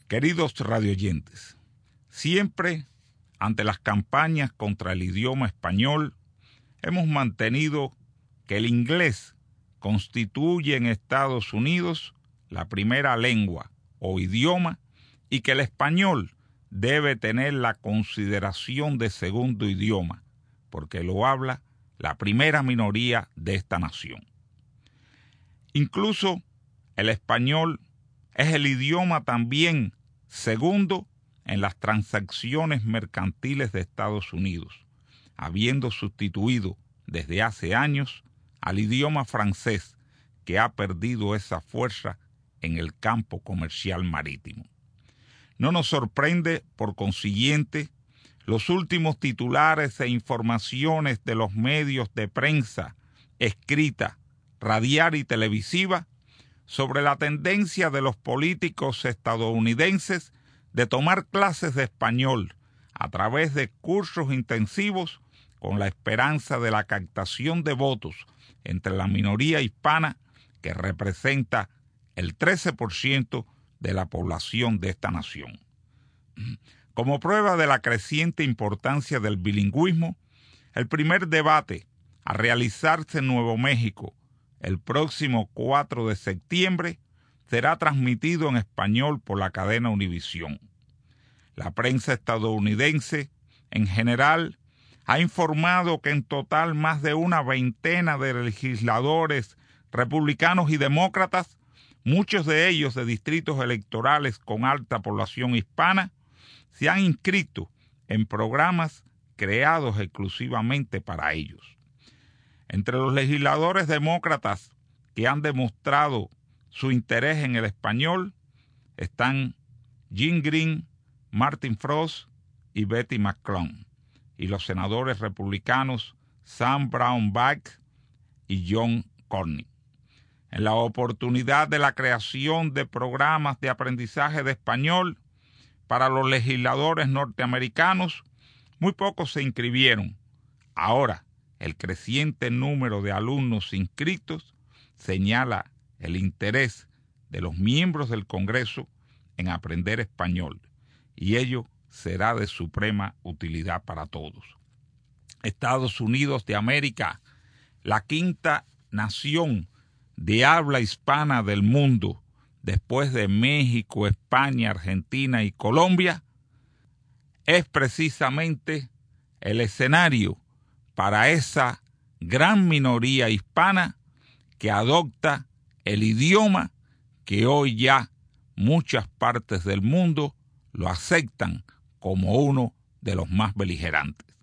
Queridos radioyentes, siempre ante las campañas contra el idioma español hemos mantenido que el inglés constituye en Estados Unidos la primera lengua o idioma y que el español debe tener la consideración de segundo idioma, porque lo habla la primera minoría de esta nación. Incluso el español es el idioma también segundo en las transacciones mercantiles de Estados Unidos, habiendo sustituido desde hace años al idioma francés, que ha perdido esa fuerza en el campo comercial marítimo. No nos sorprende, por consiguiente, los últimos titulares e informaciones de los medios de prensa escrita, radial y televisiva sobre la tendencia de los políticos estadounidenses de tomar clases de español a través de cursos intensivos con la esperanza de la captación de votos entre la minoría hispana, que representa el 13% de la población de esta nación. Como prueba de la creciente importancia del bilingüismo, el primer debate a realizarse en Nuevo México el próximo 4 de septiembre será transmitido en español por la cadena Univisión. La prensa estadounidense, en general, ha informado que en total más de una veintena de legisladores republicanos y demócratas, muchos de ellos de distritos electorales con alta población hispana, se han inscrito en programas creados exclusivamente para ellos. Entre los legisladores demócratas que han demostrado su interés en el español están Jim Green, Martin Frost y Betty McClung, y los senadores republicanos Sam Brownback y John Cornyn. En la oportunidad de la creación de programas de aprendizaje de español para los legisladores norteamericanos, muy pocos se inscribieron. Ahora, el creciente número de alumnos inscritos señala el interés de los miembros del Congreso en aprender español, y ello será de suprema utilidad para todos. Estados Unidos de América, la quinta nación de habla hispana del mundo, después de México, España, Argentina y Colombia, es precisamente el escenario para esa gran minoría hispana que adopta el idioma que hoy ya muchas partes del mundo lo aceptan como uno de los más beligerantes.